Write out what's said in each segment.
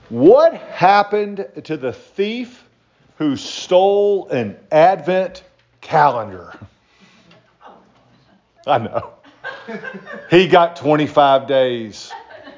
What happened to the thief who stole an Advent calendar? I know. He got 25 days.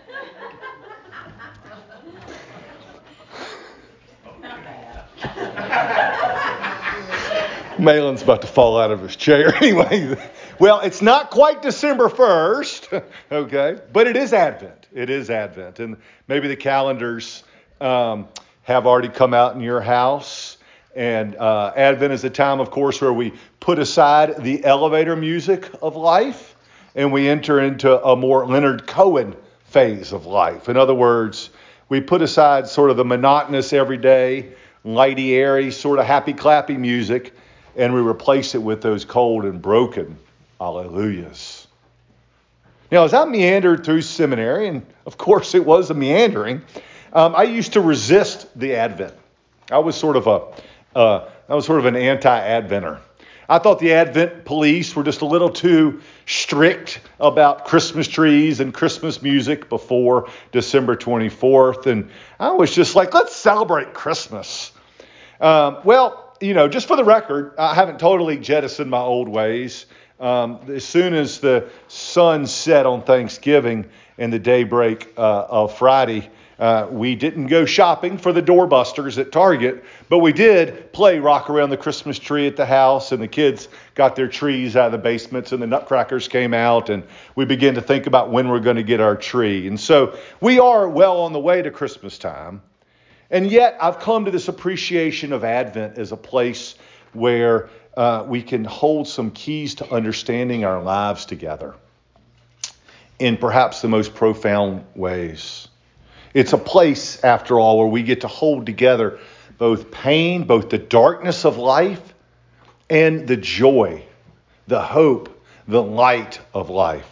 Malin's about to fall out of his chair. Anyway, well, it's not quite December 1st, okay, but it is Advent. It is Advent. And maybe the calendars have already come out in your house. And Advent is a time, of course, where we put aside the elevator music of life and we enter into a more Leonard Cohen phase of life. In other words, we put aside sort of the monotonous everyday, lighty, airy, sort of happy, clappy music, and we replace it with those cold and broken hallelujahs. Now, as I meandered through seminary, and of course it was a meandering, I used to resist the Advent. I was sort of an anti-Adventer. I thought the Advent police were just a little too strict about Christmas trees and Christmas music before December 24th. And I was just like, let's celebrate Christmas. Just for the record, I haven't totally jettisoned my old ways. As soon as the sun set on Thanksgiving and the daybreak of Friday, we didn't go shopping for the doorbusters at Target, but we did play Rock Around the Christmas Tree at the house, and the kids got their trees out of the basements, and the nutcrackers came out, and we began to think about when we're going to get our tree. And so we are well on the way to Christmas time. And yet I've come to this appreciation of Advent as a place where we can hold some keys to understanding our lives together in perhaps the most profound ways. It's a place, after all, where we get to hold together both pain, both the darkness of life, and the joy, the hope, the light of life.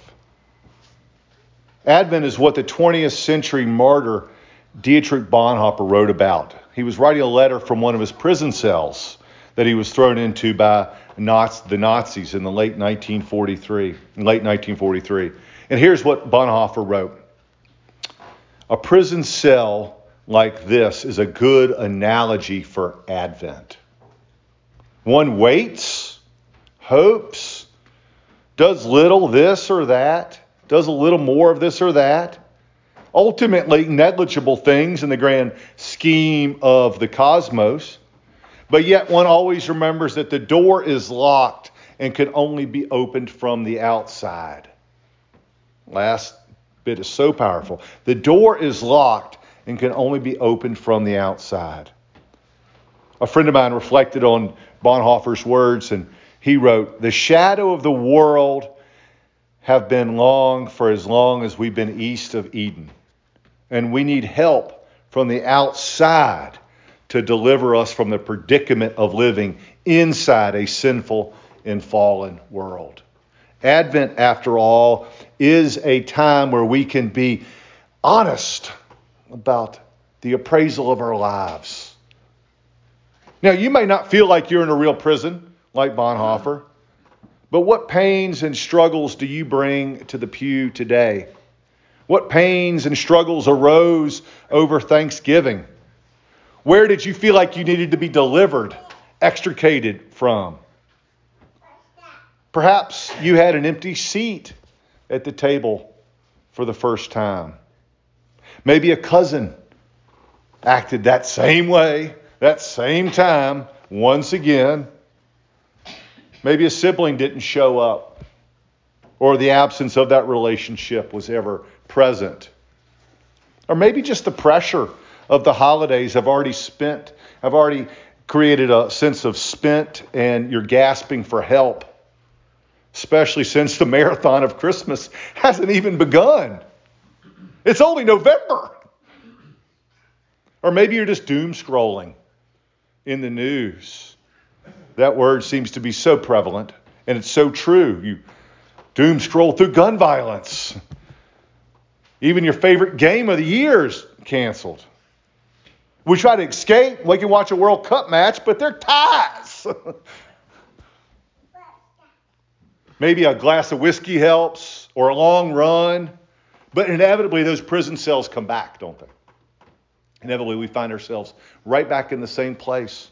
Advent is what the 20th century martyr Dietrich Bonhoeffer wrote about. He was writing a letter from one of his prison cells that he was thrown into by the Nazis in the late 1943. And here's what Bonhoeffer wrote. A prison cell like this is a good analogy for Advent. One waits, hopes, does little this or that, does a little more of this or that. Ultimately negligible things in the grand scheme of the cosmos. But yet one always remembers that the door is locked and can only be opened from the outside. Last bit is so powerful. The door is locked and can only be opened from the outside. A friend of mine reflected on Bonhoeffer's words, and he wrote, "The shadow of the world have been long for as long as we've been east of Eden. And we need help from the outside to deliver us from the predicament of living inside a sinful and fallen world." Advent, after all, is a time where we can be honest about the appraisal of our lives. Now, you may not feel like you're in a real prison like Bonhoeffer, but what pains and struggles do you bring to the pew today? What pains and struggles arose over Thanksgiving? Where did you feel like you needed to be delivered, extricated from? Perhaps you had an empty seat at the table for the first time. Maybe a cousin acted that same way, that same time, once again. Maybe a sibling didn't show up, or the absence of that relationship was ever present. Or maybe just the pressure of the holidays have already created a sense of spent, and you're gasping for help, especially since the marathon of Christmas hasn't even begun. It's only November. Or maybe you're just doom scrolling in the news. That word seems to be so prevalent, and it's so true. You doom scroll through gun violence. Even your favorite game of the year is canceled. We try to escape. We can watch a World Cup match, but they're ties. Maybe a glass of whiskey helps, or a long run. But inevitably, those prison cells come back, don't they? inevitably we find ourselves right back in the same place.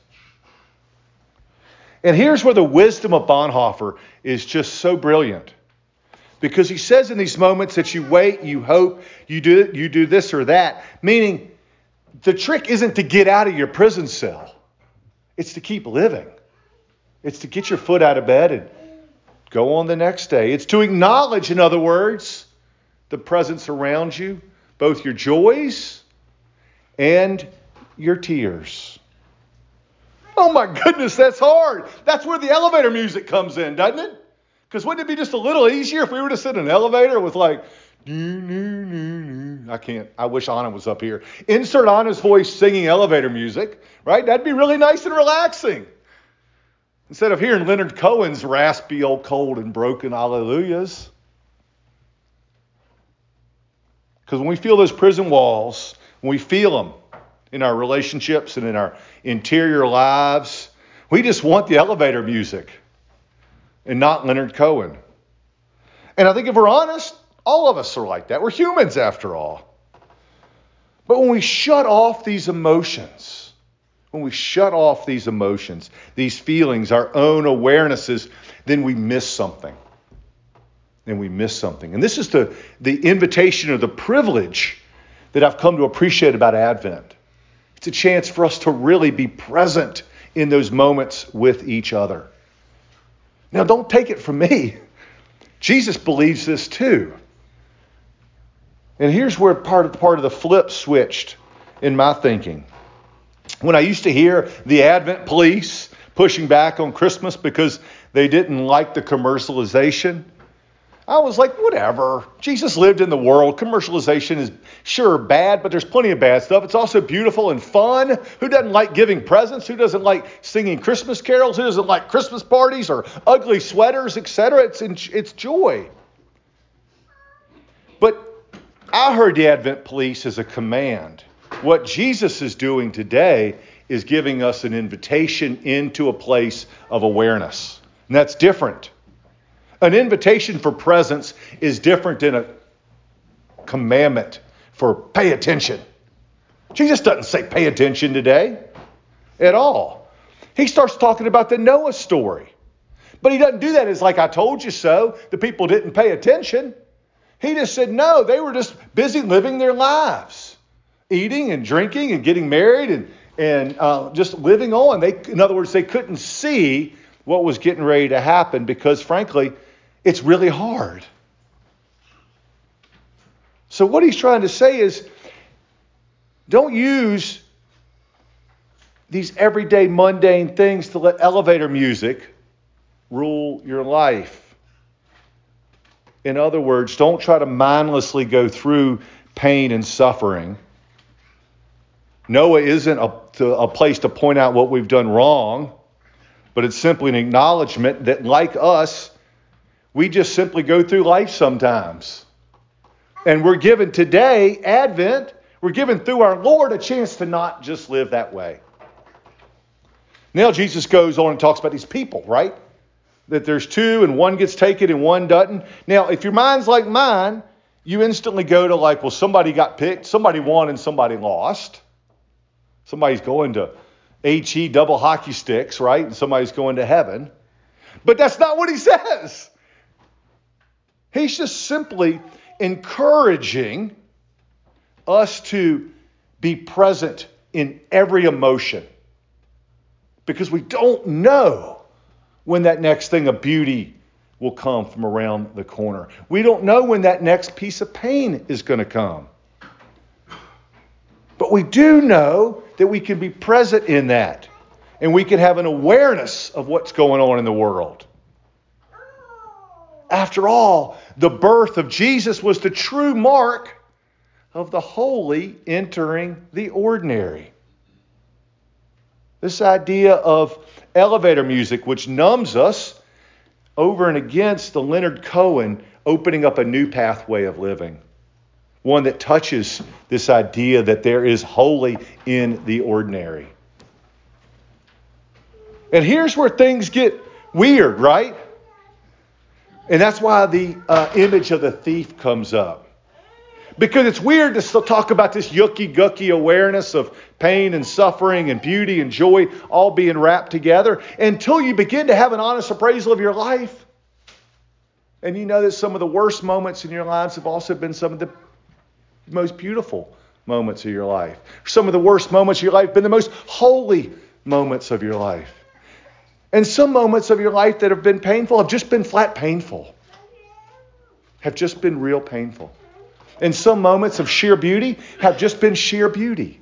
And here's where the wisdom of Bonhoeffer is just so brilliant. Because he says in these moments that you wait, you hope, you do this or that. Meaning, the trick isn't to get out of your prison cell. It's to keep living. It's to get your foot out of bed and go on the next day. It's to acknowledge, in other words, the presence around you, both your joys and your tears. Oh my goodness, that's hard. That's where the elevator music comes in, doesn't it? Because wouldn't it be just a little easier if we were to sit in an elevator with like, I wish Anna was up here. Insert Anna's voice singing elevator music, right? That'd be really nice and relaxing. Instead of hearing Leonard Cohen's raspy, old, cold, and broken hallelujahs. Because when we feel those prison walls, when we feel them in our relationships and in our interior lives, we just want the elevator music and not Leonard Cohen. And I think if we're honest, all of us are like that. We're humans after all. But when we shut off these emotions, these feelings, our own awarenesses, then we miss something. And this is the invitation or the privilege that I've come to appreciate about Advent. It's a chance for us to really be present in those moments with each other. Now, don't take it from me. Jesus believes this too. And here's where part of the flip switched in my thinking. When I used to hear the Advent police pushing back on Christmas because they didn't like the commercialization, I was like, whatever. Jesus lived in the world. Commercialization is sure bad, but there's plenty of bad stuff. It's also beautiful and fun. Who doesn't like giving presents? Who doesn't like singing Christmas carols? Who doesn't like Christmas parties or ugly sweaters, etc.? It's joy. But I heard the Advent police as a command. What Jesus is doing today is giving us an invitation into a place of awareness. And that's different. An invitation for presence is different than a commandment for pay attention. Jesus doesn't say pay attention today at all. He starts talking about the Noah story. But he doesn't do that as like I told you so. The people didn't pay attention. He just said no, they were just busy living their lives. Eating and drinking and getting married and just living on. In other words, they couldn't see what was getting ready to happen because frankly, it's really hard. So what he's trying to say is, don't use these everyday mundane things to let elevator music rule your life. In other words, don't try to mindlessly go through pain and suffering. Noah isn't a place to point out what we've done wrong, but it's simply an acknowledgement that like us, we just simply go through life sometimes. And we're given today, Advent, we're given through our Lord a chance to not just live that way. Now Jesus goes on and talks about these people, right? That there's two and one gets taken and one doesn't. Now, if your mind's like mine, you instantly go to like, well, somebody got picked, somebody won and somebody lost. Somebody's going to HE double hockey sticks, right? And somebody's going to heaven. But that's not what he says. He's just simply encouraging us to be present in every emotion. Because we don't know when that next thing of beauty will come from around the corner. We don't know when that next piece of pain is going to come. But we do know that we can be present in that. And we can have an awareness of what's going on in the world. After all, the birth of Jesus was the true mark of the holy entering the ordinary. This idea of elevator music, which numbs us, over and against the Leonard Cohen opening up a new pathway of living. One that touches this idea that there is holy in the ordinary. And here's where things get weird, right? And that's why the image of the thief comes up. Because it's weird to still talk about this yucky-gucky awareness of pain and suffering and beauty and joy all being wrapped together until you begin to have an honest appraisal of your life. And you know that some of the worst moments in your lives have also been some of the most beautiful moments of your life. Some of the worst moments of your life have been the most holy moments of your life. And some moments of your life that have been painful have just been flat painful. Have just been real painful. And some moments of sheer beauty have just been sheer beauty.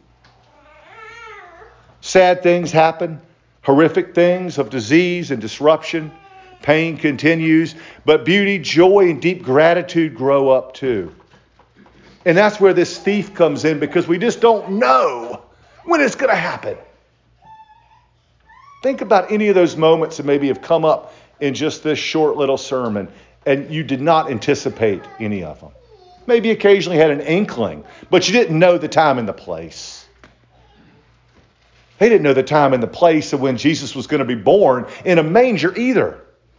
Sad things happen, horrific things of disease and disruption. Pain continues, but beauty, joy, and deep gratitude grow up too. And that's where this thief comes in, because we just don't know when it's going to happen. Think about any of those moments that maybe have come up in just this short little sermon, and you did not anticipate any of them. Maybe occasionally had an inkling, but you didn't know the time and the place. They didn't know the time and the place of when Jesus was going to be born in a manger either.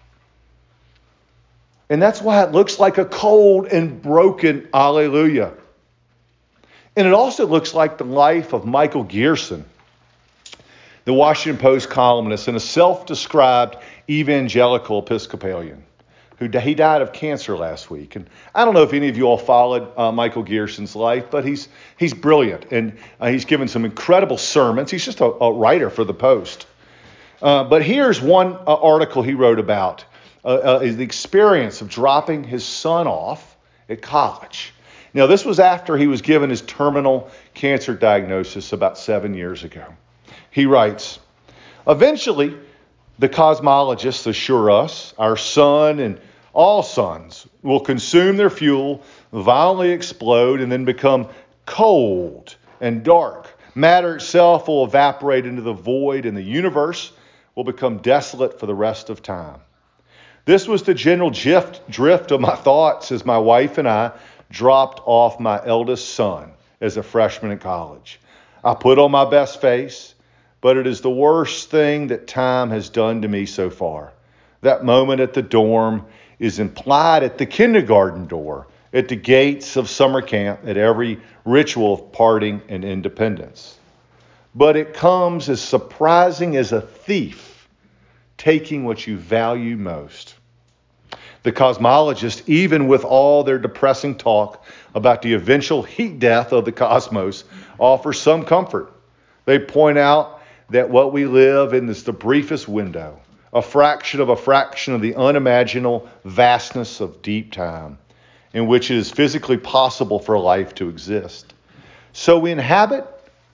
And that's why it looks like a cold and broken alleluia. And it also looks like the life of Michael Gerson, the Washington Post columnist and a self-described evangelical Episcopalian. He died of cancer last week. And I don't know if any of you all followed Michael Gerson's life, but he's brilliant. And he's given some incredible sermons. He's just a writer for the Post. But here's one article he wrote about the experience of dropping his son off at college. Now, this was after he was given his terminal cancer diagnosis about 7 years ago. He writes, "Eventually, the cosmologists assure us our sun and all suns will consume their fuel, violently explode, and then become cold and dark. Matter itself will evaporate into the void, and the universe will become desolate for the rest of time. This was the general drift of my thoughts as my wife and I dropped off my eldest son as a freshman in college. I put on my best face, but it is the worst thing that time has done to me so far. That moment at the dorm is implied at the kindergarten door, at the gates of summer camp, at every ritual of parting and independence. But it comes as surprising as a thief taking what you value most. The cosmologists, even with all their depressing talk about the eventual heat death of the cosmos, offer some comfort. They point out that what we live in is the briefest window, a fraction of the unimaginable vastness of deep time, in which it is physically possible for life to exist. So we inhabit,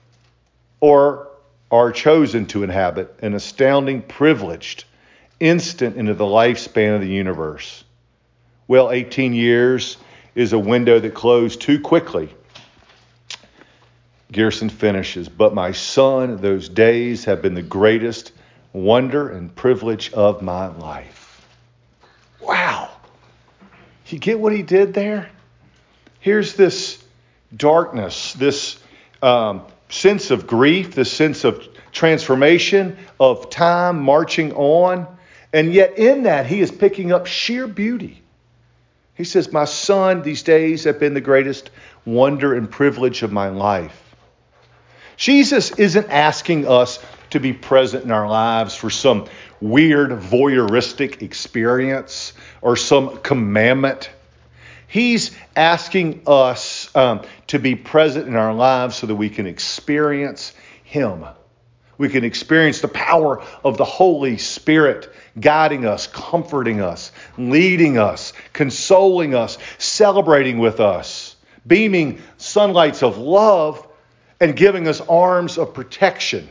or are chosen to inhabit, an astounding, privileged instant into the lifespan of the universe. Well, 18 years is a window that closed too quickly." Gerson finishes, "But my son, those days have been the greatest wonder and privilege of my life." Wow. You get what he did there? Here's this darkness, this sense of grief, this sense of transformation, of time marching on. And yet in that, he is picking up sheer beauty. He says, "My son, these days have been the greatest wonder and privilege of my life." Jesus isn't asking us to be present in our lives for some weird voyeuristic experience or some commandment. He's asking us to be present in our lives so that we can experience Him. We can experience the power of the Holy Spirit guiding us, comforting us, leading us, consoling us, celebrating with us, beaming sunlights of love, and giving us arms of protection.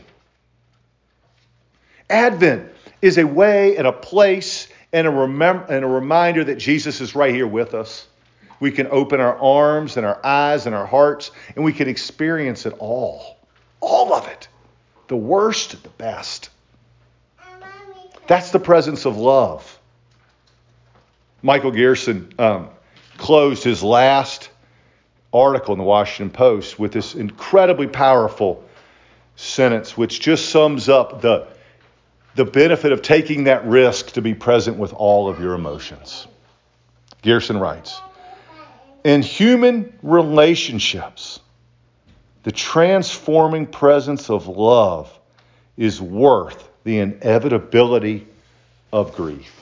Advent is a way and a place and a reminder that Jesus is right here with us. We can open our arms and our eyes and our hearts, and we can experience it all of it, the worst, the best. That's the presence of love. Michael Gerson closed his last article in the Washington Post with this incredibly powerful sentence, which just sums up the benefit of taking that risk to be present with all of your emotions. Gerson writes, In human relationships, the transforming presence of love is worth the inevitability of grief.